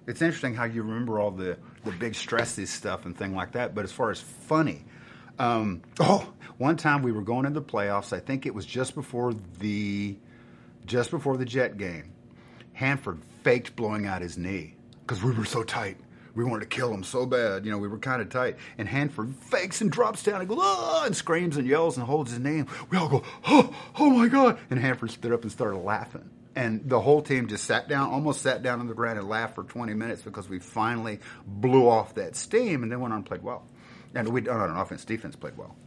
It's interesting how you remember all the big stresses stuff and thing like that. But as far as funny, one time we were going into the playoffs. I think it was just before the Jet game. Hanford faked blowing out his knee because we were so tight. We wanted to kill him so bad. We were kind of tight. And Hanford fakes and drops down and goes, "Ah!" and screams and yells and holds his knee. We all go, oh my God. And Hanford stood up and started laughing. And the whole team just almost sat down on the ground and laughed for 20 minutes because we finally blew off that steam and then went on and played well. And we on offense, defense played well.